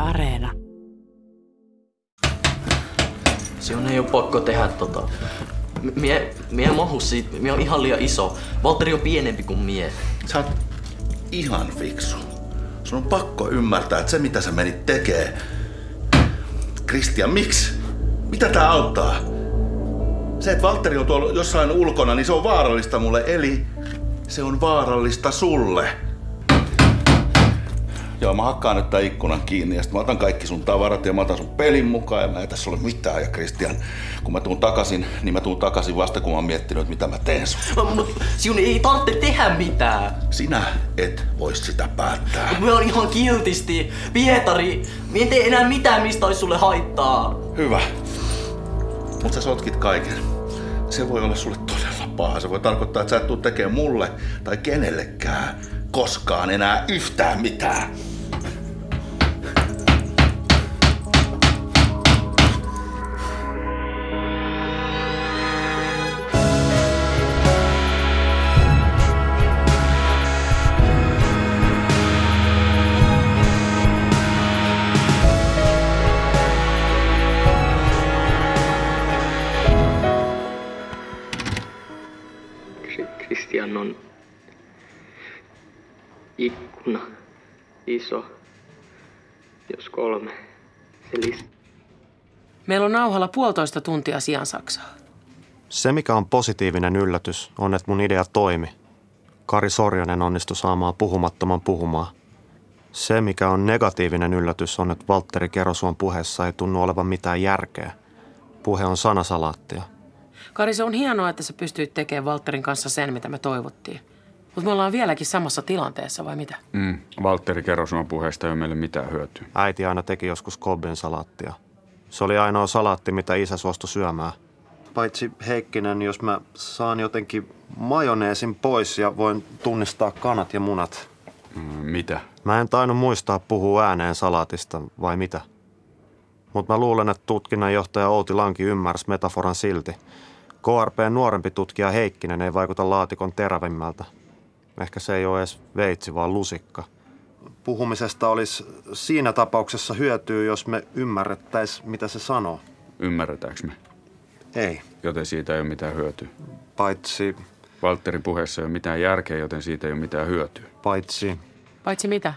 Areena. Sinun ei ole pakko tehdä tota. Mie en mahu siitä. Mie on ihan liian iso. Valtteri on pienempi kuin mie. Sä oot ihan fiksu. Sun on pakko ymmärtää, että se mitä sä menit tekee. Kristian, miksi? Mitä tää auttaa? Se, että Valtteri on tuolla jossain ulkona, niin se on vaarallista mulle. Eli se on vaarallista sulle. Joo, mä hakkaan nyt tää ikkunan kiinni ja sit mä otan kaikki sun tavarat ja mä otan sun pelin mukaan ja mä en tässä ole mitään. Ja Kristian, kun mä tuun takaisin, niin mä tuun takaisin vasta kun mä oon miettinyt, mitä mä teen sun. Mut sinun ei tarvitse tehdä mitään. Sinä et vois sitä päättää. Mut me on ihan kiltisti. Pietari, mie en tee enää mitään, mistä olisi sulle haittaa. Hyvä. Mut sä sotkit kaiken. Se voi olla sulle todella paha. Se voi tarkoittaa, että sä et tuu tekemään mulle tai kenellekään koskaan enää yhtään mitään. Kristian on ikkuna, iso, jos 3, se lista. Meillä on nauhalla 1,5 tuntia Sian Saksaa. Se, mikä on positiivinen yllätys, on, että mun idea toimi. Kari Sorjonen onnistui saamaan puhumattoman puhumaan. Se, mikä on negatiivinen yllätys, on, että Valtteri Kerosuon puheessa ei tunnu olevan mitään järkeä. Puhe on sanasalaattia. Kari, se on hienoa, että sä pystyit tekemään Valtterin kanssa sen, mitä me toivottiin. Mutta me ollaan vieläkin samassa tilanteessa, vai mitä? Valtteri Kerosuon puheesta ei ole meille mitään hyötyä. Äiti aina teki joskus Kobbin salaattia. Se oli ainoa salaatti, mitä isä suostui syömään. Paitsi Heikkinen, jos mä saan jotenkin majoneesin pois ja voin tunnistaa kanat ja munat. Mitä? Mä en tainnut muistaa puhua ääneen salaatista, vai mitä? Mutta mä luulen, että tutkinnanjohtaja Outi Lanki ymmärsi metaforan silti. KRP:n nuorempi tutkija Heikkinen ei vaikuta laatikon terävimmältä. Ehkä se ei ole edes veitsi, vaan lusikka. Puhumisesta olisi siinä tapauksessa hyötyä, jos me ymmärrettäisiin, mitä se sanoo. Ymmärretäänkö me? Ei. Joten siitä ei ole mitään hyötyä. Paitsi... Valtterin puheessa ei ole mitään järkeä, joten siitä ei ole mitään hyötyä. Paitsi... Paitsi mitä?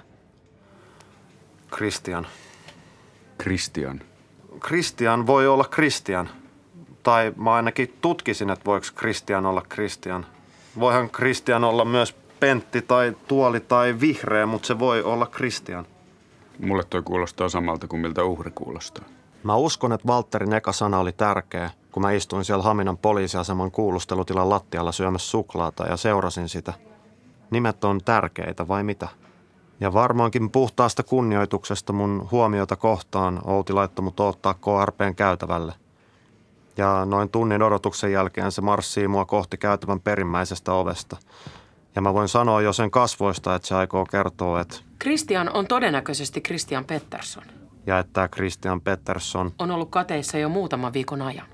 Kristian. Kristian. Kristian voi olla Kristian. Tai mä ainakin tutkisin, että voiko Kristian olla Kristian. Voihan Kristian olla myös Pentti tai Tuoli tai Vihreä, mutta se voi olla Kristian. Mulle toi kuulostaa samalta kuin miltä uhri kuulostaa. Mä uskon, että Valtterin eka sana oli tärkeä, kun mä istuin siellä Haminan poliisiaseman kuulustelutilan lattialla syömässä suklaata ja seurasin sitä. Nimet on tärkeitä, vai mitä? Ja varmaankin puhtaasta kunnioituksesta mun huomiota kohtaan Outi laittoi mut odottaa KRP:n käytävälle. Ja noin tunnin odotuksen jälkeen se marssii mua kohti käytävän perimmäisestä ovesta. Ja mä voin sanoa jo sen kasvoista, että se aikoo kertoa, että... Kristian on todennäköisesti Christian Pettersson. Ja että Christian Pettersson... on ollut kateissa jo muutaman viikon ajan.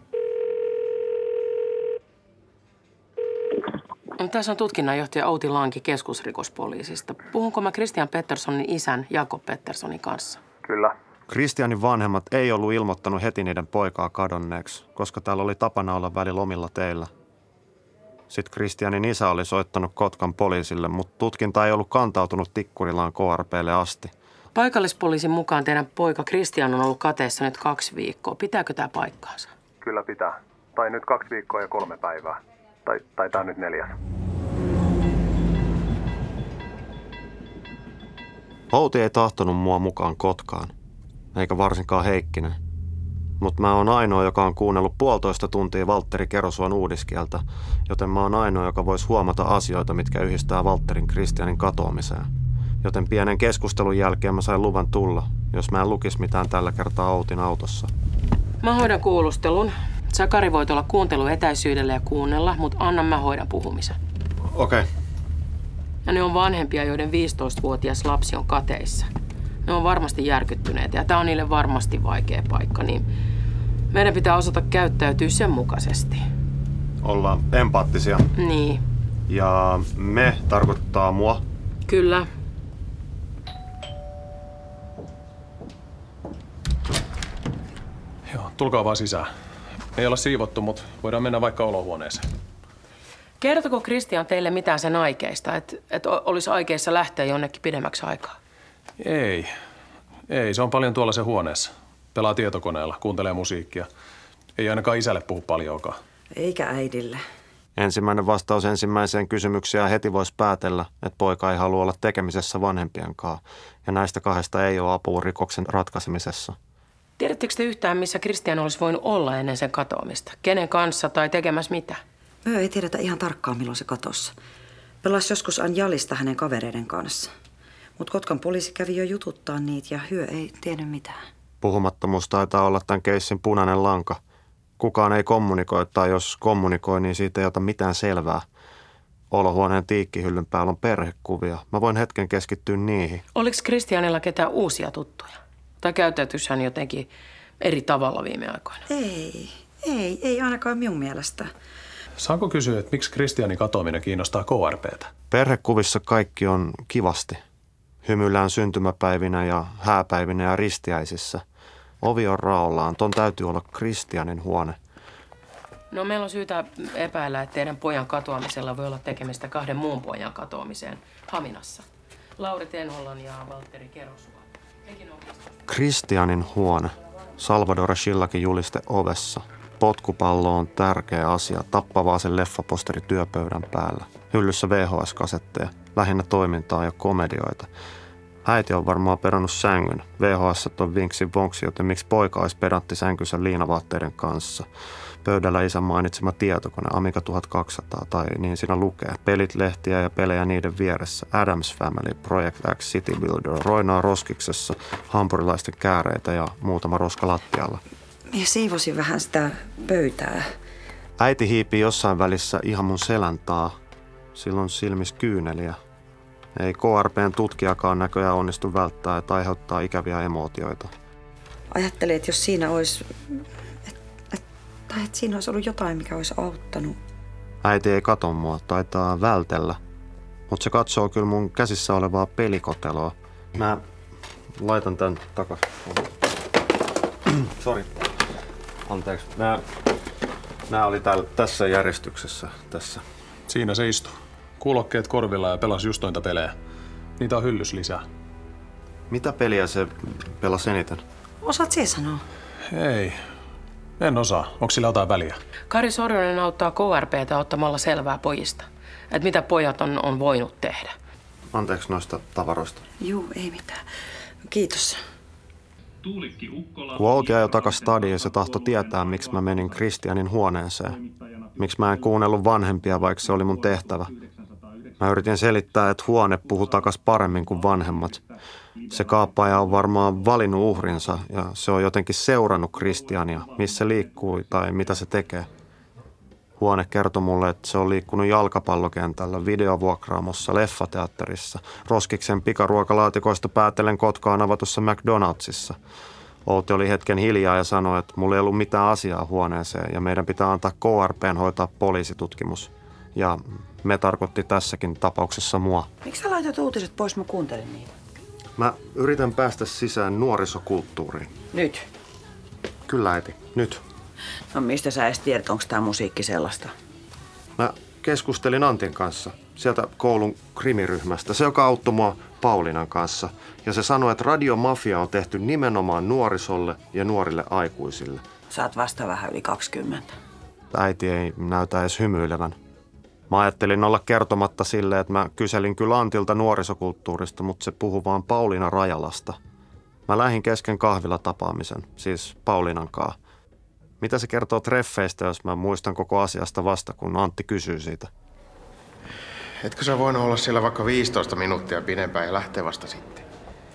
Tässä on tutkinnanjohtaja Outi Lanki keskusrikospoliisista. Puhunko mä Christian Petterssonin isän Jakob Petterssonin kanssa? Kyllä. Kristianin vanhemmat ei ollut ilmoittanut heti niiden poikaa kadonneeksi, koska täällä oli tapana olla välillä omilla teillä. Sitten Kristianin isä oli soittanut Kotkan poliisille, mutta tutkinta ei ollut kantautunut Tikkurilaan KRP:lle asti. Paikallispoliisin mukaan teidän poika Kristian on ollut kateessa nyt 2 viikkoa. Pitääkö tämä paikkaansa? Kyllä pitää. Tai nyt 2 viikkoa ja 3 päivää. Tai tää on nyt 4. Outi ei tahtonut mua mukaan Kotkaan, eikä varsinkaan Heikkinen. Mutta mä oon ainoa, joka on kuunnellut 1,5 tuntia Valtteri Kerosuon uudiskieltä, joten mä oon ainoa, joka voisi huomata asioita, mitkä yhdistää Valtterin Kristianin katoamiseen. Joten pienen keskustelun jälkeen mä sain luvan tulla, jos mä en lukisi mitään tällä kertaa Outin autossa. Mä hoidan kuulustelun. Sä, Kari, voit olla kuunteluetäisyydellä ja kuunnella, mutta anna mä hoidan puhumisen. Okei. Ja ne on vanhempia, joiden 15-vuotias lapsi on kateissa. Ne on varmasti järkyttyneet ja tää on niille varmasti vaikea paikka, niin meidän pitää osata käyttäytyä sen mukaisesti. Olla empaattisia. Niin. Ja me tarkoittaa mua. Kyllä. Tulkaa vaan sisään. Ei olla siivottu, mutta voidaan mennä vaikka olohuoneeseen. Kertoko Kristian teille mitään sen aikeista, että olisi aikeissa lähteä jonnekin pidemmäksi aikaa? Ei, se on paljon tuolla se huoneessa. Pelaa tietokoneella, kuuntelee musiikkia. Ei ainakaan isälle puhu paljonkaan. Eikä äidille. Ensimmäinen vastaus ensimmäiseen kysymykseen heti voisi päätellä, että poika ei halua olla tekemisessä vanhempien kanssa. Ja näistä kahdesta ei ole apua rikoksen ratkaisemisessa. Tiedättekö te yhtään, missä Kristian olisi voinut olla ennen sen katoamista? Kenen kanssa tai tekemässä mitä? Me ei tiedetä ihan tarkkaan, milloin se katosi. Pelasi joskus Anjalista hänen kavereiden kanssa. Mutta Kotkan poliisi kävi jo jututtaa niitä ja hyö ei tiennyt mitään. Puhumattomuus taitaa olla tämän keissin punainen lanka. Kukaan ei kommunikoi, tai jos kommunikoi, niin siitä ei ota mitään selvää. Olohuoneen tiikkihyllyn päällä on perhekuvia. Mä voin hetken keskittyä niihin. Oliko Kristianilla ketään uusia tuttuja? Tai käyttäytyisi hän jotenkin eri tavalla viime aikoina? Ei ainakaan minun mielestä. Saanko kysyä, että miksi Kristianin katoaminen kiinnostaa KRP:tä? Perhekuvissa kaikki on kivasti. Hymyillään syntymäpäivinä ja hääpäivinä ja ristiäisissä. Ovi on raollaan. Ton täytyy olla Kristianin huone. No meillä on syytä epäillä, että teidän pojan katoamisella voi olla tekemistä 2 muun pojan katoamiseen Haminassa. Lauri Tenhollan ja Valtteri Kerosua. Kristianin huone. Salvador Shillakin juliste ovessa. Potkupallo on tärkeä asia. Tappavaa sen leffaposteri työpöydän päällä. Hyllyssä VHS-kasetteja. Lähinnä toimintaa ja komedioita. Äiti on varmaan perannut sängyn. VHS on vinksi vonksi, joten miksi poika olisi pedantti sänkynsä liinavaatteiden kanssa. Pöydällä isän mainitsema tietokone, Amiga 1200, tai niin siinä lukee. Pelit, lehtiä ja pelejä niiden vieressä. Addams Family, Project X, City Builder, roinaa roskiksessa, hampurilaisten kääreitä ja muutama roska lattialla. Minä siivosin vähän sitä pöytää. Äiti hiipii jossain välissä ihan mun selän taa. Silloin silmissä kyyneliä. Ei KRP:n tutkijakaan näköjään onnistu välttää, että aiheuttaa ikäviä emootioita. Ajattelin, että jos siinä olisi, että siinä olisi ollut jotain, mikä olisi auttanut. Äiti ei kato mua, taitaa vältellä. Mutta se katsoo kyllä mun käsissä olevaa pelikoteloa. Mä laitan tän takas. Sori. Anteeksi. Nää oli tässä järjestyksessä tässä. Siinä se istui. Kuulokkeet korvilla ja pelasi just noita pelejä. Niitä on hyllys lisää. Mitä peliä se pelasi eniten? Osaat sinä sanoa? Ei. En osaa. Onko sillä jotain väliä? Kari Sorjonen auttaa KRP:tä ottamalla selvää pojista. Että mitä pojat on voinut tehdä. Anteeksi noista tavaroista. Juu, ei mitään. Kiitos. Kun Outi ajoi takas stadiin, se tahtoi tietää, miksi mä menin Kristianin huoneeseen. Miksi mä en kuunnellut vanhempia, vaikka se oli mun tehtävä. Mä yritin selittää, että huone puhui takas paremmin kuin vanhemmat. Se kaappaaja on varmaan valinnut uhrinsa ja se on jotenkin seurannut Kristiania, missä liikkuu tai mitä se tekee. Huone kertoi mulle, että se on liikkunut jalkapallokentällä, videovuokraamossa, leffateatterissa, Roskiksen pikaruokalaatikoista päätellen Kotkaan avatussa McDonaldsissa. Outi oli hetken hiljaa ja sanoi, että mulla ei ollut mitään asiaa huoneeseen ja meidän pitää antaa KRP:n hoitaa poliisitutkimus. Ja me tarkoitti tässäkin tapauksessa mua. Miksi sä laitat uutiset pois, mä kuuntelin niitä? Mä yritän päästä sisään nuorisokulttuuriin. Nyt? Kyllä äiti, nyt. No mistä sä edes tiedät, onko tää musiikki sellaista? Mä keskustelin Antin kanssa, sieltä koulun krimiryhmästä, se joka auttoi mua Paulinan kanssa. Ja se sanoi, että radiomafia on tehty nimenomaan nuorisolle ja nuorille aikuisille. Sä oot vasta vähän yli 20. Äiti ei näytä edes hymyilevän. Mä ajattelin olla kertomatta sille, että mä kyselin kyllä Antilta nuorisokulttuurista, mutta se puhui vaan Pauliina Rajalasta. Mä lähdin kesken kahvilatapaamisen, siis Pauliinan kaa. Mitä se kertoo treffeistä, jos mä muistan koko asiasta vasta, kun Antti kysyy siitä? Etkö sä voinut olla siellä vaikka 15 minuuttia pidempään ja lähteä vasta sitten?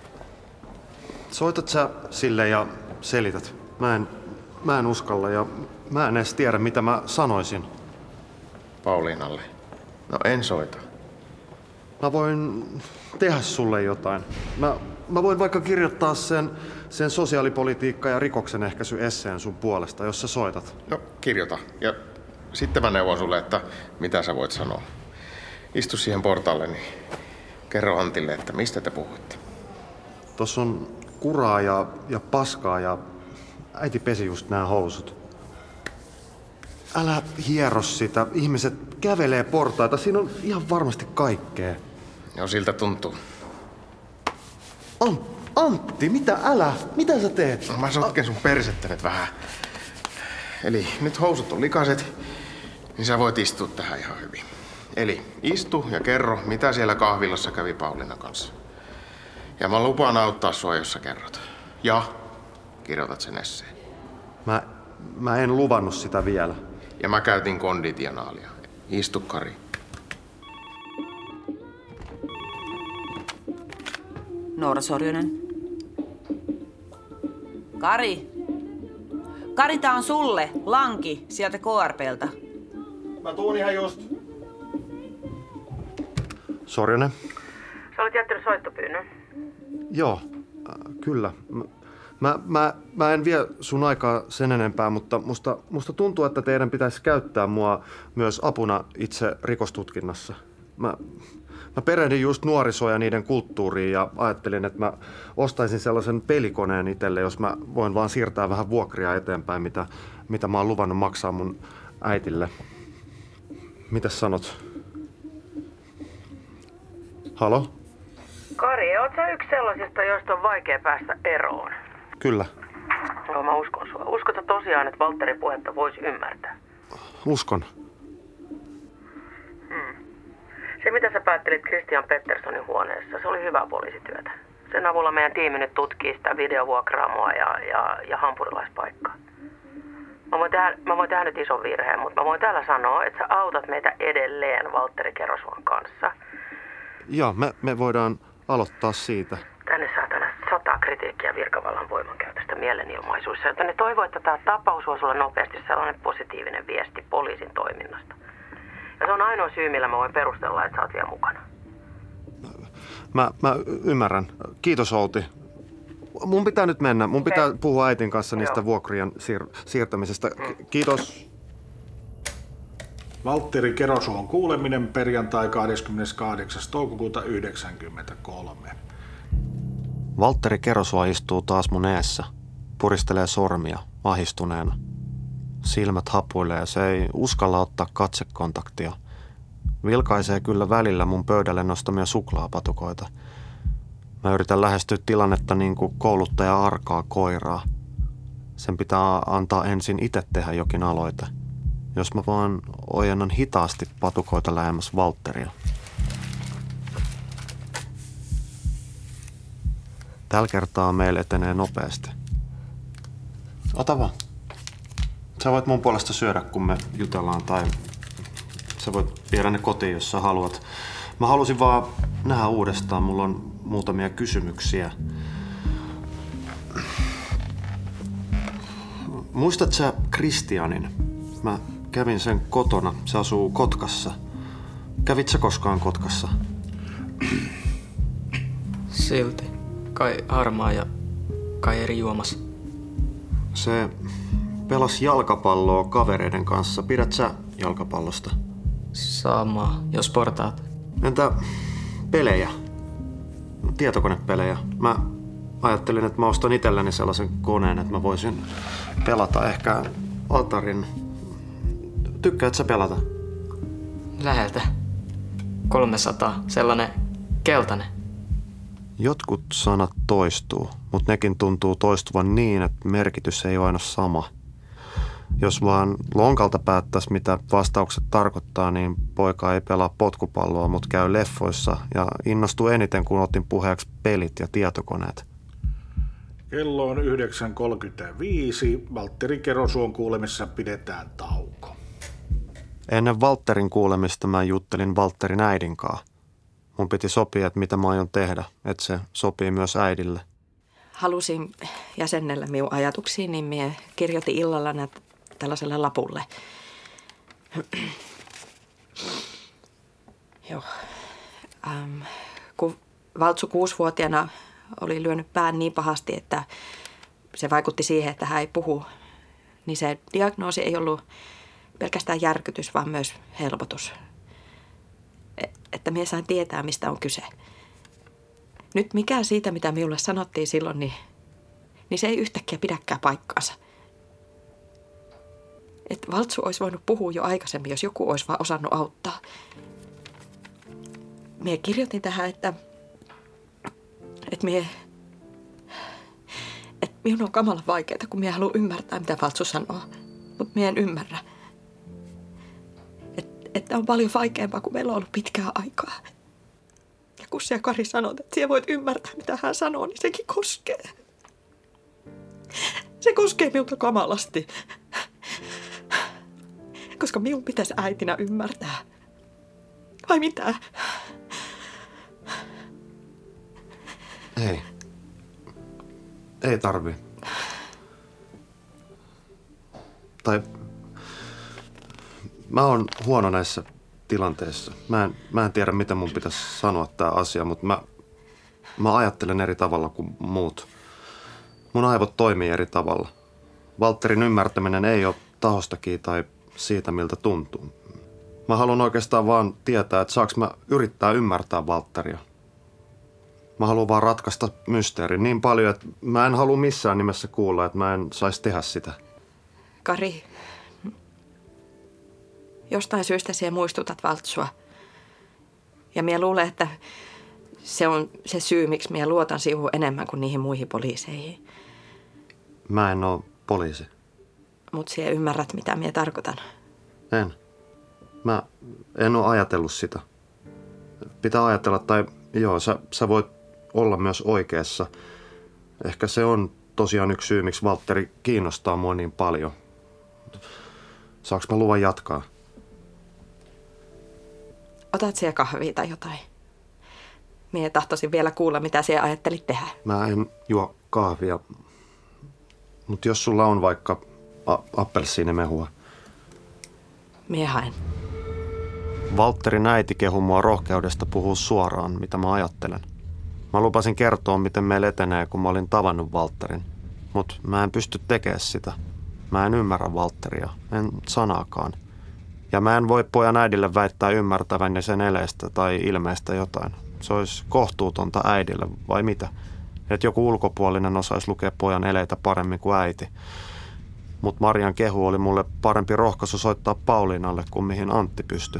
Soitat sä sille ja selität. Mä en uskalla ja mä en edes tiedä, mitä mä sanoisin. Pauliinalle. No en soita. Mä voin tehdä sulle jotain. Mä voin vaikka kirjoittaa sen sosiaalipolitiikka- ja rikoksen ehkäisy-esseen sun puolesta, jos sä soitat. No kirjoita. Ja sitten mä neuvon sulle, että mitä sä voit sanoa. Istu siihen portaalle, niin kerro Antille, että mistä te puhuitte. Tossa on kuraa ja paskaa ja Äiti pesi just nämä housut. Älä hiero sitä. Ihmiset kävelee portaita. Siinä on ihan varmasti kaikkea. Joo, siltä tuntuu. Antti, mitä sä teet? No, mä sotken sun persettä nyt vähän. Eli nyt housut on likaset, niin sä voit istua tähän ihan hyvin. Eli istu ja kerro, mitä siellä kahvilassa kävi Pauliina kanssa. Ja mä lupaan auttaa sua, jos sä kerrot. Ja kirjoitat sen esseen. Mä en luvannut sitä vielä. Ja mä käytin konditionaalia. Istu, Kari. Noora Sorjonen. Kari! Kari, tää on sulle. Lanki sieltä KRP:ltä. Mä tuun ihan just. Sorjonen. Sä olet jättänyt soittopyynnön. Joo, kyllä. Mä en vie sun aikaa sen enempää, mutta musta tuntuu, että teidän pitäisi käyttää mua myös apuna itse rikostutkinnassa. Mä perehdin just nuorisoa ja niiden kulttuuriin ja ajattelin, että mä ostaisin sellaisen pelikoneen itselle, jos mä voin vaan siirtää vähän vuokria eteenpäin, mitä mä oon luvannut maksaa mun äitille. Mitäs sanot? Halo? Kari, oot sä yksi sellaisista, joista on vaikea päästä eroon? Kyllä. Joo, mä uskon sua. Uskotko tosiaan, että Valtterin puhetta voisi ymmärtää? Uskon. Se, mitä sä päättelit Christian Petterssonin huoneessa, se oli hyvää poliisityötä. Sen avulla meidän tiimi nyt tutkii sitä videovuokraamoa ja hampurilaispaikkaa. Mä voin tehdä nyt ison virheen, mutta mä voin täällä sanoa, että sä autat meitä edelleen Valtteri Kerosuon kanssa. Joo, me voidaan aloittaa siitä. Tänne saa tänä 100 kritiikkiä virkavallan voimankäytöstä mielenilmaisuissa, joten ne toivoo, että tämä tapaus voisi olla nopeasti sellainen positiivinen viesti poliisin toiminnasta. Ja se on ainoa syy, millä mä voin perustella, että sä oot vielä mukana. Mä ymmärrän. Kiitos, Outi. Mun pitää nyt mennä. Mun pitää puhua äitin kanssa niistä vuokrien siirtämisestä. Kiitos. Valtteri Kerosuon kuuleminen perjantai 28. toukokuuta 1993. Valtteri Kerosuo istuu taas mun eessä. Puristelee sormia ahdistuneena. Silmät hapuilee ja se ei uskalla ottaa katsekontaktia. Vilkaisee kyllä välillä mun pöydälle nostamia suklaapatukoita. Mä yritän lähestyä tilannetta niin kuin kouluttaja arkaa koiraa. Sen pitää antaa ensin itse tehdä jokin aloite. Jos mä vaan ojennan hitaasti patukoita lähemmäs Valtteria. Tällä kertaa meillä etenee nopeasti. Ota vaan. Sä voit mun puolesta syödä, kun me jutellaan, tai sä voit viedä ne kotiin, jos sä haluat. Mä halusin vaan nähdä uudestaan. Mulla on muutamia kysymyksiä. Muistat sä Christianin? Mä kävin sen kotona. Se asuu Kotkassa. Kävit sä koskaan Kotkassa? Silti. Kai harmaa ja kai eri juomassa. Se pelasi jalkapalloa kavereiden kanssa. Pidät sä jalkapallosta? Sama, jos portaat. Entä pelejä? Tietokonepelejä. Mä ajattelin, että mä ostan itselleni sellaisen koneen, että mä voisin pelata ehkä Atarin. Tykkäät sä pelata? Läheltä. 300. Sellainen keltainen. Jotkut sanat toistuu, mutta nekin tuntuu toistuvan niin, että merkitys ei ole aina sama. Jos vaan lonkalta päättäisi, mitä vastaukset tarkoittaa, niin poika ei pelaa potkupalloa, mutta käy leffoissa ja innostuu eniten, kun otin puheeksi pelit ja tietokoneet. Kello on 9.35. Valtteri Kerosuon kuulemissa pidetään tauko. Ennen Valtterin kuulemista mä juttelin Valtterin äidin kanssa. Mun piti sopia, että mitä mä aion tehdä, että se sopii myös äidille. Halusin jäsennellä minun ajatuksiin, niin minä kirjoitin illalla tällaiselle lapulle. Joo. Kun Valtsu 6-vuotiaana oli lyönyt pään niin pahasti, että se vaikutti siihen, että hän ei puhu, niin se diagnoosi ei ollut pelkästään järkytys, vaan myös helpotus. Että minä sain tietää, mistä on kyse. Nyt mikään siitä, mitä minulle sanottiin silloin, niin se ei yhtäkkiä pidäkään paikkaansa. Että Valtsu olisi voinut puhua jo aikaisemmin, jos joku olisi vaan osannut auttaa. Mie kirjoitin tähän, että minun on kamalan vaikeaa, kun minä haluan ymmärtää, mitä Valtsu sanoo. Mutta minä en ymmärrä. Että on paljon vaikeampaa, kun meillä on ollut pitkää aikaa. Ja kun sinä, Kari, sanot, että sinä voit ymmärtää, mitä hän sanoo, niin sekin koskee. Se koskee minulta kamalasti. Koska minun pitäisi äitinä ymmärtää. Vai mitä? Ei tarvi. Tai mä oon huono näissä tilanteissa. Mä en tiedä, miten mun pitäisi sanoa tää asia, mutta mä ajattelen eri tavalla kuin muut. Mun aivot toimii eri tavalla. Valtterin ymmärtäminen ei ole tahostakin tai siitä, miltä tuntuu. Mä haluan oikeastaan vaan tietää, että saaks mä yrittää ymmärtää Valtteria. Mä haluan vaan ratkaista mysteerin niin paljon, että mä en halua missään nimessä kuulla, että mä en saisi tehdä sitä. Kari, jostain syystä sinä muistutat Valtsua. Ja minä luulen, että se on se syy, miksi minä luotan sinuun enemmän kuin niihin muihin poliiseihin. Mä en ole poliisi. Mutta sinä ymmärrät, mitä minä tarkoitan. En. Mä en ole ajatellut sitä. Pitää ajatella, tai joo, sä voit olla myös oikeassa. Ehkä se on tosiaan yksi syy, miksi Valtteri kiinnostaa mua niin paljon. Saanko mä luvan jatkaa? Otat siellä kahvia tai jotain? Mie tahtoisin vielä kuulla, mitä sinä ajattelit tehdä. Mä en juo kahvia, mutta jos sulla on vaikka appelsiinimehua. Mie haen. Valtterin äiti kehui mua rohkeudesta puhua suoraan, mitä mä ajattelen. Mä lupasin kertoa, miten meillä etenee, kun mä olin tavannut Valtterin. Mutta mä en pysty tekemään sitä. Mä en ymmärrä Valtteria, en sanaakaan. Ja mä en voi pojan äidille väittää ymmärtäväni sen eleistä tai ilmeistä jotain. Se olisi kohtuutonta äidille, vai mitä? Että joku ulkopuolinen osaisi lukea pojan eleitä paremmin kuin äiti. Mutta Marian kehu oli mulle parempi rohkaisu soittaa Pauliinalle kuin mihin Antti pystyi.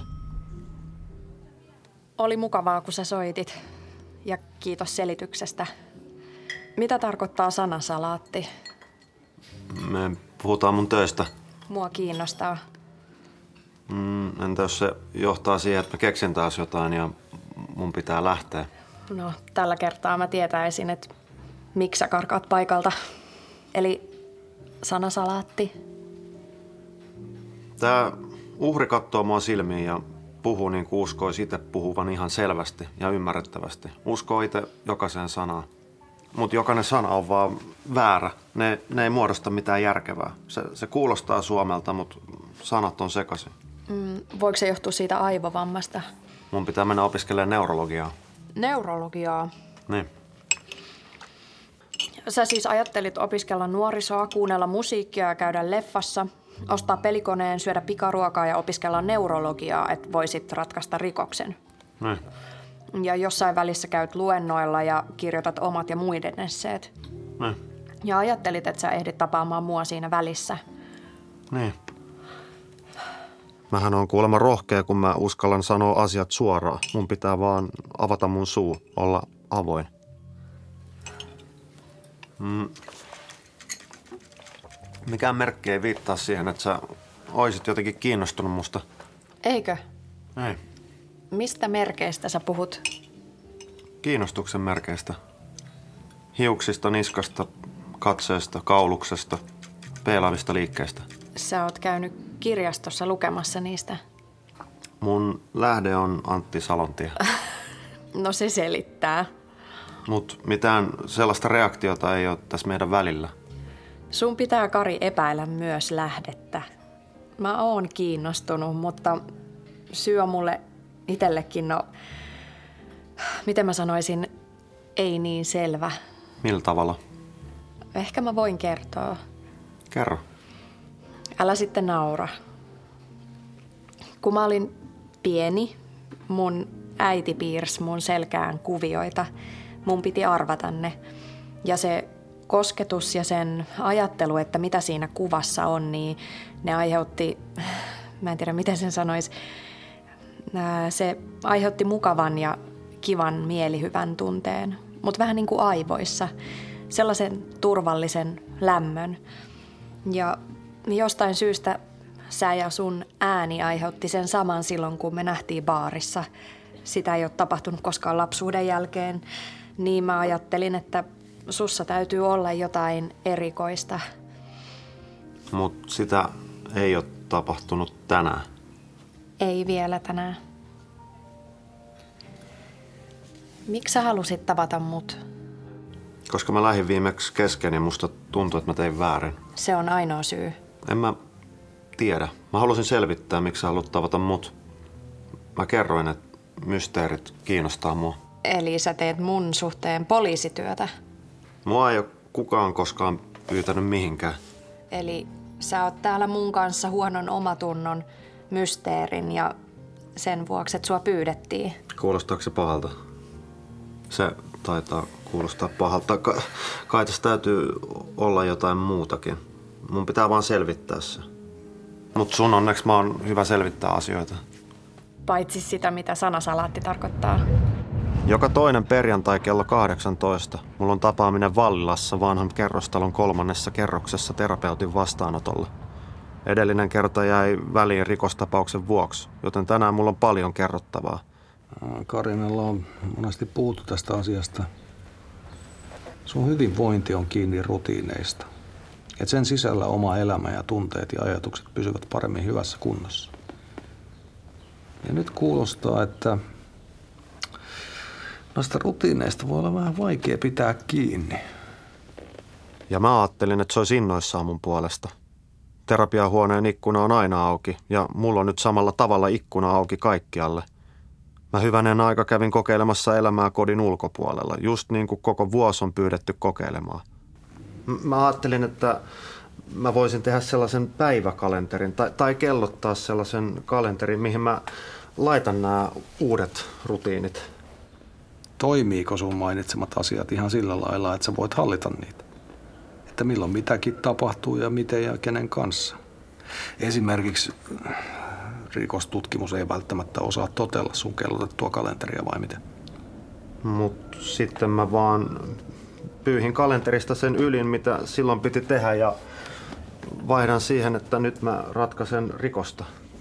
Oli mukavaa, kun sä soitit. Ja kiitos selityksestä. Mitä tarkoittaa sanasalaatti? Me puhutaan mun töistä. Mua kiinnostaa. Entä jos se johtaa siihen, että mä keksin taas jotain ja mun pitää lähteä? No, tällä kertaa mä tietäisin, että miksi sä karkaat paikalta. Eli sanasalaatti. Tää uhri katsoo mua silmiin ja puhuu niin kuin uskoisi itse puhuvan ihan selvästi ja ymmärrettävästi. Uskoo itse jokaiseen sanaan. Mutta jokainen sana on vaan väärä. Ne ei muodosta mitään järkevää. Se kuulostaa suomelta, mutta sanat on sekaisin. Voiko se johtua siitä aivovammasta? Mun pitää mennä opiskelemaan neurologiaa. Neurologiaa? Niin. Sä siis ajattelit opiskella nuorisoa, kuunnella musiikkia ja käydä leffassa, ostaa pelikoneen, syödä pikaruokaa ja opiskella neurologiaa, että voisit ratkaista rikoksen. Niin. Ja jossain välissä käyt luennoilla ja kirjoitat omat ja muiden esseet. Niin. Ja ajattelit, että sä ehdit tapaamaan mua siinä välissä. Niin. Mähän on kuulemma rohkea, kun mä uskallan sanoa asiat suoraan. Mun pitää vaan avata mun suu, olla avoin. Mikään merkki ei viittaa siihen, että sä oisit jotenkin kiinnostunut musta. Eikö? Ei. Mistä merkeistä sä puhut? Kiinnostuksen merkeistä. Hiuksista, niskasta, katseesta, kauluksesta, peilaavista liikkeistä. Sä oot käynyt kirjastossa lukemassa niistä. Mun lähde on Antti Salontie. No se selittää. Mut mitään sellaista reaktiota ei ole tässä meidän välillä. Sun pitää, Kari, epäillä myös lähdettä. Mä oon kiinnostunut, mutta syy on mulle itsellekin, no, miten mä sanoisin, ei niin selvä. Millä tavalla? Ehkä mä voin kertoa. Kerro. Älä sitten naura. Kun mä olin pieni, mun äiti piirsi mun selkään kuvioita. Mun piti arvata ne. Ja se kosketus ja sen ajattelu, että mitä siinä kuvassa on, niin ne aiheutti, mä en tiedä miten sen sanoisi, se aiheutti mukavan ja kivan mielihyvän tunteen, mutta vähän niin kuin aivoissa, sellaisen turvallisen lämmön. Ja jostain syystä sä ja sun ääni aiheutti sen saman silloin, kun me nähtiin baarissa. Sitä ei ole tapahtunut koskaan lapsuuden jälkeen, niin mä ajattelin, että sussa täytyy olla jotain erikoista. Mut sitä ei ole tapahtunut tänään. Ei vielä tänään. Miksi sä halusit tavata mut? Koska mä lähdin viimeksi kesken ja musta tuntui, että mä tein väärin. Se on ainoa syy. En mä tiedä. Mä halusin selvittää, miksi sä haluat tavata mut. Mä kerroin, että mysteerit kiinnostaa mua. Eli sä teet mun suhteen poliisityötä? Mua ei ole kukaan koskaan pyytänyt mihinkään. Eli sä oot täällä mun kanssa huonon omatunnon mysteerin ja sen vuoksi, että sua pyydettiin. Kuulostaako se pahalta? Se taitaa kuulostaa pahalta. Kai tässä täytyy olla jotain muutakin. Mun pitää vaan selvittää se. Mut sun onneksi mä oon hyvä selvittää asioita. Paitsi sitä, mitä sanasalaatti tarkoittaa. Joka toinen perjantai kello 18 mulla on tapaaminen Vallilassa vanhan kerrostalon 3. kerroksessa terapeutin vastaanotolla. Edellinen kerta jäi väliin rikostapauksen vuoksi, joten tänään mulla on paljon kerrottavaa. Karinalla on monesti puhuttu tästä asiasta. Sun hyvinvointi on kiinni rutiineista. Et sen sisällä oma elämä ja tunteet ja ajatukset pysyvät paremmin hyvässä kunnossa. Ja nyt kuulostaa, että noista rutiineista voi olla vähän vaikea pitää kiinni. Ja mä ajattelin, että se olisi innoissaan mun puolesta. Terapiahuoneen ikkuna on aina auki ja mulla on nyt samalla tavalla ikkuna auki kaikkialle. Mä hyvänen aika kävin kokeilemassa elämää kodin ulkopuolella, just niin kuin koko vuosi on pyydetty kokeilemaan. Mä ajattelin, että mä voisin tehdä sellaisen päiväkalenterin tai kellottaa sellaisen kalenterin, mihin mä laitan nämä uudet rutiinit. Toimiiko sun mainitsemat asiat ihan sillä lailla, että sä voit hallita niitä? Että milloin mitäkin tapahtuu ja miten ja kenen kanssa? Esimerkiksi rikostutkimus ei välttämättä osaa totella sun kellotettua kalenteria vai miten? Mut sitten mä vaan pyyhin kalenterista sen ylin, mitä silloin piti tehdä ja vaihdan siihen, että nyt mä ratkaisen rikosta.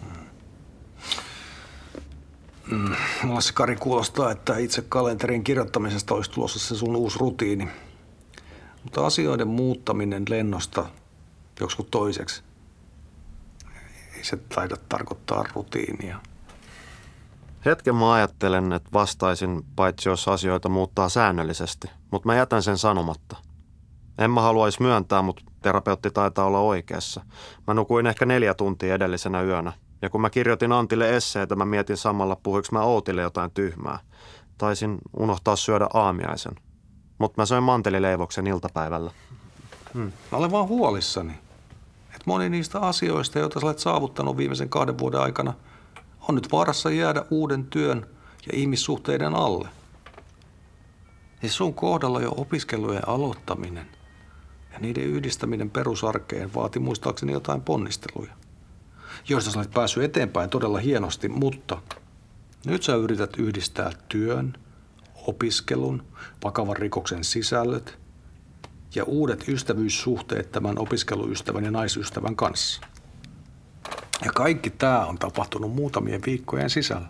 Mulla se, Kari, kuulostaa, että itse kalenterin kirjoittamisesta olisi tulossa se sun uusi rutiini. Mutta asioiden muuttaminen lennosta joskus toiseksi, ei se taida tarkoittaa rutiinia. Hetken mä ajattelen, että vastaisin, paitsi jos asioita muuttaa säännöllisesti, mutta mä jätän sen sanomatta. En mä haluaisi myöntää, mutta terapeutti taitaa olla oikeassa. Mä nukuin ehkä 4 tuntia edellisenä yönä. Ja kun mä kirjoitin Antille esseitä, mä mietin samalla, puhuinko mä Outille jotain tyhmää. Taisin unohtaa syödä aamiaisen. Mutta mä söin mantelileivoksen iltapäivällä. Mä olen vaan huolissani, että moni niistä asioista, joita sä olet saavuttanut viimeisen 2 vuoden aikana, on nyt vaarassa jäädä uuden työn ja ihmissuhteiden alle. Siis sun kohdalla jo opiskelujen aloittaminen ja niiden yhdistäminen perusarkeen vaati muistaakseni jotain ponnisteluja, joista sä olet päässyt eteenpäin todella hienosti, mutta nyt sä yrität yhdistää työn, opiskelun, vakavan rikoksen sisällöt ja uudet ystävyyssuhteet tämän opiskeluystävän ja naisystävän kanssa. Ja kaikki tämä on tapahtunut muutamien viikkojen sisällä.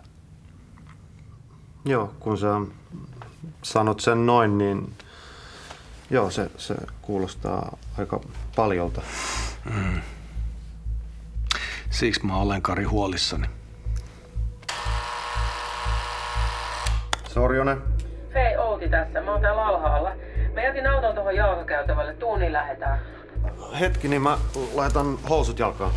Joo, kun sä sanot sen noin, niin joo, se kuulostaa aika paljolta. Siksi mä olen, Kari, huolissani. Sorjonen. Hei, Outi tässä. Mä oon täällä alhaalla. Mä jätin auton tuohon jalkakäytävälle. Tunnin lähetään. Hetki, niin mä laitan housut jalkaan.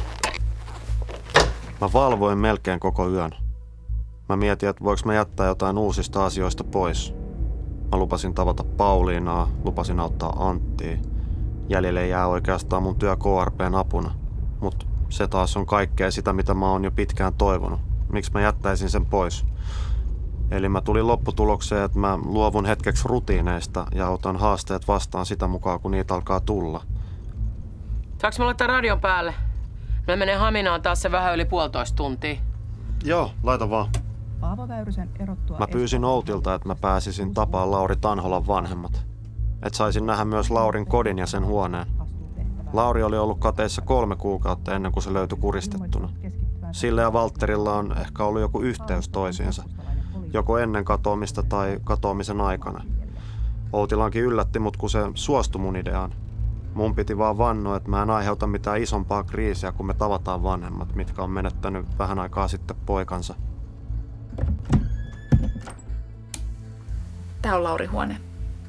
Mä valvoin melkein koko yön. Mä mietin, että voiko mä jättää jotain uusista asioista pois. Mä lupasin tavata Pauliinaa, lupasin auttaa Anttia. Jäljelle jää oikeastaan mun työ KRP:n apuna. Mut se taas on kaikkea sitä, mitä mä oon jo pitkään toivonut. Miksi mä jättäisin sen pois? Eli mä tulin lopputulokseen, että mä luovun hetkeksi rutiineista ja otan haasteet vastaan sitä mukaan, kun niitä alkaa tulla. Saanko mä laittaa radion päälle? Mä menen Haminaan taas se vähän yli 1,5 tuntia. Joo, laita vaan. Paavo Väyrysen erottua... Mä pyysin Outilta, että mä pääsisin tapaan Lauri Tanholan vanhemmat. Että saisin nähdä myös Laurin kodin ja sen huoneen. Lauri oli ollut kateissa 3 kuukautta ennen kuin se löytyi kuristettuna. Sille ja Valtterilla on ehkä ollut joku yhteys toisiinsa. Joko ennen katoamista tai katoamisen aikana. Outilankin yllätti mut, kun se suostui mun ideaan. Mun piti vaan vannoa, että mä en aiheuta mitään isompaa kriisiä, kun me tavataan vanhemmat, mitkä on menettänyt vähän aikaa sitten poikansa. Tää on Laurin huone.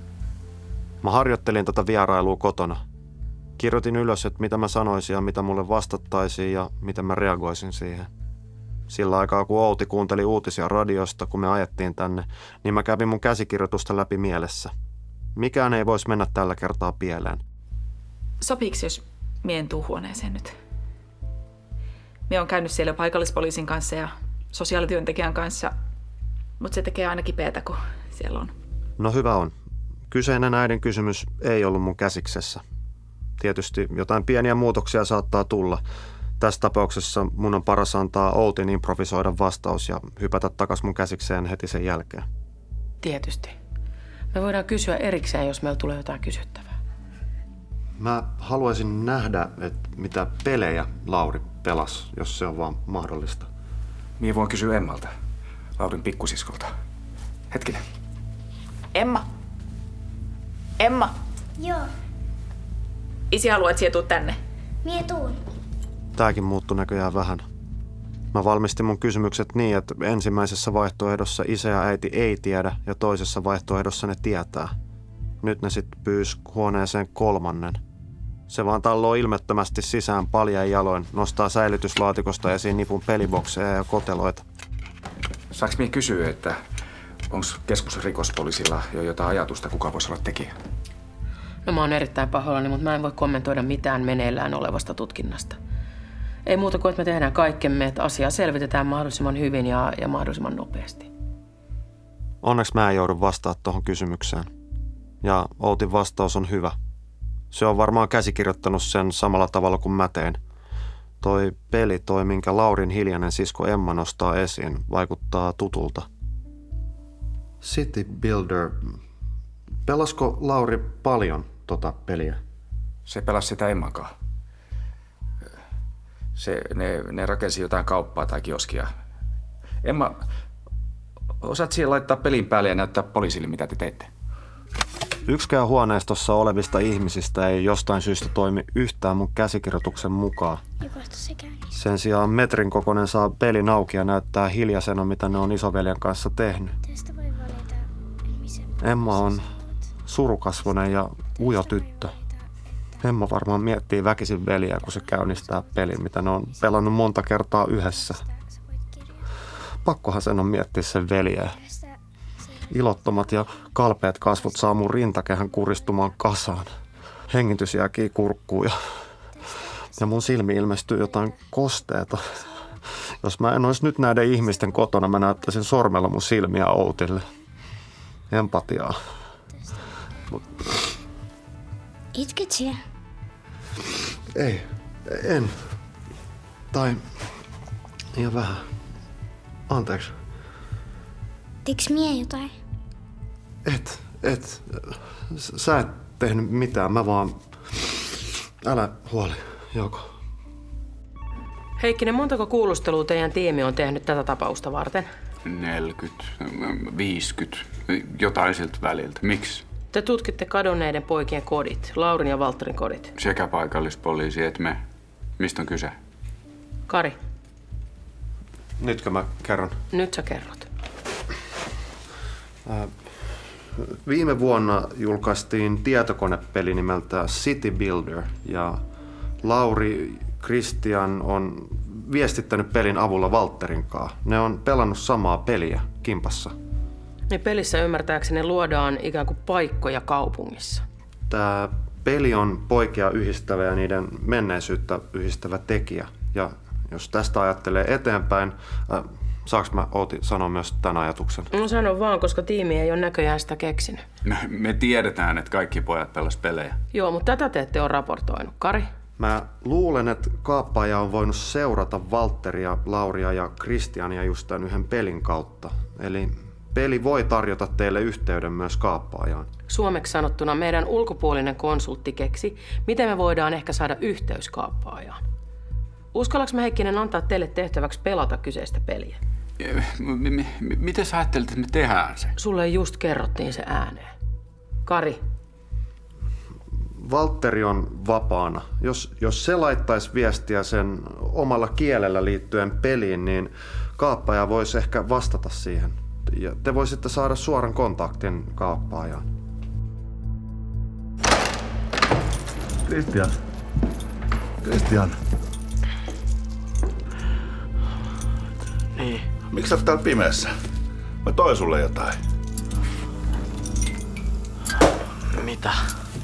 Mä harjoittelin tätä vierailua kotona. Kirjoitin ylös, että mitä mä sanoisin ja mitä mulle vastattaisiin ja miten mä reagoisin siihen. Sillä aikaa, kun Outi kuunteli uutisia radiosta, kun me ajettiin tänne, niin mä kävin mun käsikirjoitusta läpi mielessä. Mikään ei voisi mennä tällä kertaa pieleen. Sopiiks, jos mien tuu huoneeseen nyt? Mie on käynyt siellä paikallispoliisin kanssa ja sosiaalityöntekijän kanssa, mutta se tekee aina kipeätä, kun siellä on. No hyvä on. Kyseinen äidin kysymys ei ollut mun käsiksessä. Tietysti jotain pieniä muutoksia saattaa tulla. Tässä tapauksessa mun on paras antaa Outin improvisoida vastaus ja hypätä takas mun käsikseen heti sen jälkeen. Tietysti. Me voidaan kysyä erikseen, jos meillä tulee jotain kysyttävää. Mä haluaisin nähdä, että mitä pelejä Lauri pelasi, jos se on vaan mahdollista. Mie voin kysyä Emmalta, Laurin pikkusiskolta. Hetkinen. Emma. Emma. Joo. Isi haluaa, että sie tuut tänne. Mie tuun. Tääkin muuttui näköjään vähän. Mä valmistin mun kysymykset niin, että ensimmäisessä vaihtoehdossa isä ja äiti ei tiedä ja toisessa vaihtoehdossa ne tietää. Nyt ne sitten pyysi huoneeseen 3. Se vaan talloo ilmettömästi sisään paljain jaloin, nostaa säilytyslaatikosta esiin nipun pelibokseja ja koteloita. Saanko mie kysyä, että onko keskusrikospoliisilla jo jotain ajatusta, kuka voisi olla tekijä? No mä oon erittäin pahoillani, mutta mä en voi kommentoida mitään meneillään olevasta tutkinnasta. Ei muuta kuin, että me tehdään kaikkemme, että asiaa selvitetään mahdollisimman hyvin ja mahdollisimman nopeasti. Onneksi mä en joudu vastaamaan tuohon kysymykseen. Ja Outin vastaus on hyvä. Se on varmaan käsikirjoittanut sen samalla tavalla kuin mä tein. Toi peli, minkä Laurin hiljainen sisko Emma nostaa esiin, vaikuttaa tutulta. City Builder. Pelasko Lauri paljon tota peliä? Se pelasi sitä Emmankaan. Ne rakensi jotain kauppaa tai kioskia. Emma, osaat siihen laittaa pelin päälle ja näyttää poliisille, mitä te teitte? Yksikään huoneistossa olevista ihmisistä ei jostain syystä toimi yhtään mun käsikirjoituksen mukaan. Sen sijaan metrin kokoinen saa pelin auki ja näyttää hiljaisena, mitä ne on isoveljen kanssa tehnyt. Emma on surukasvoinen ja ujo tyttö. Emma varmaan miettii väkisin veliä, kun se käynnistää pelin, mitä ne on pelannut monta kertaa yhdessä. Pakkohan sen on miettiä sen veliä. Ilottomat ja kalpeat kasvot saa mun rintakehän kuristumaan kasaan. Hengitys jääkii kurkkuun ja mun silmi ilmestyy jotain kosteeta. Jos mä en olisi nyt näiden ihmisten kotona, mä näyttäisin sormella mun silmiä Outille. Empatiaa. Itket siellä? Ei, en. Tai ihan vähän. Anteeksi. Teiks mie jotain? Et. Sä et tehnyt mitään, mä vaan... Älä huoli, Jouko. Heikkinen, montako kuulustelua teidän tiimi on tehnyt tätä tapausta varten? 40, 50, jotain siltä väliltä. Miksi? Te tutkitte kadonneiden poikien kodit, Laurin ja Valtterin kodit. Sekä paikallispoliisi että me. Mistä on kyse? Kari. Nytkö mä kerron? Nyt sä kerrot. Viime vuonna julkaistiin tietokonepeli nimeltä City Builder ja Lauri Christian on viestittänyt pelin avulla Valtterin kanssa. Ne on pelannut samaa peliä kimpassa. Niin pelissä ymmärtääkseni luodaan ikään kuin paikkoja kaupungissa. Tämä peli on poikia yhdistävä ja niiden menneisyyttä yhdistävä tekijä. Ja jos tästä ajattelee eteenpäin, Saanko mä Outi sanoa myös tämän ajatuksen? No sano vaan, koska tiimi ei ole näköjään sitä keksinyt. Me tiedetään, että kaikki pojat pelas pelejä. Joo, mutta tätä te ette ole raportoinut. Kari? Mä luulen, että kaappaaja on voinut seurata Valtteria, Lauria ja Kristiania just tämän yhden pelin kautta. Eli peli voi tarjota teille yhteyden myös kaappaajaan. Suomeksi sanottuna meidän ulkopuolinen konsultti keksi, miten me voidaan ehkä saada yhteys kaappaajaan. Uskallaks mä, Heikkinen, antaa teille tehtäväksi pelata kyseistä peliä? Miten sä ajattelet, että me tehdään se? Sulle just kerrottiin se ääneen. Kari. Valtteri on vapaana. Jos se laittaisi viestiä sen omalla kielellä liittyen peliin, niin kaappaaja voisi ehkä vastata siihen. Ja te voisitte saada suoran kontaktin kaappaajaan. Kristian. Niin. Miksi sä oot täällä pimeässä? Mä toin sulle jotain. Mitä?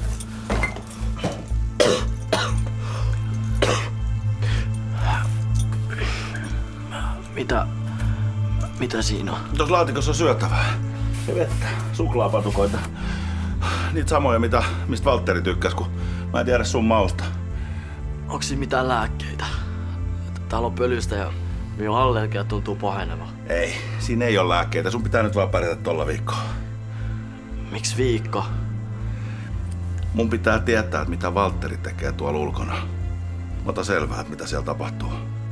Mitä siinä on? Tuossa laatikossa on syötävää. Ja vettä, suklaapatukoita. Niitä samoja, mistä Valtteri tykkäs, kun mä en tiedä sun mausta. Onko siinä mitään lääkkeitä? Täällä on pölystä ja minun allergia tuntuu paheneva. Ei, siinä ei ole lääkkeitä. Sun pitää nyt vaan pärjätä tolla viikkoa. Miksi viikko? Mun pitää tietää, että mitä Valtteri tekee tuolla ulkona. Mä otan selvää, että mitä siellä tapahtuu.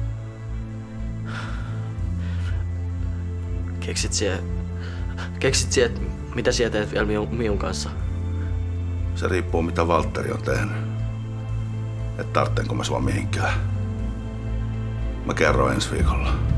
Keksit sie, että mitä siellä teet vielä minun kanssa? Se riippuu, mitä Valtteri on tehnyt. Et tarvitsenko mä sua mihinkään. Mä kerron ensi viikolla.